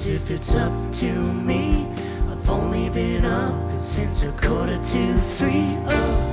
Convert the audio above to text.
'cause if it's up to me, I've only been up since 2:45.